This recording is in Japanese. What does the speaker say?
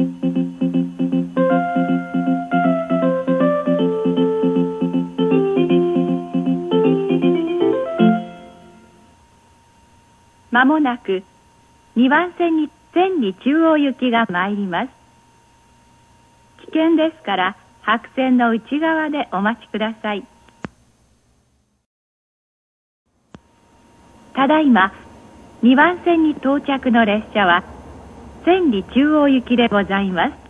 まもなく2番線に千里中央行きが参ります。危険ですから白線の内側でお待ちください。ただいま2番線に到着の列車は千里中央行きでございます。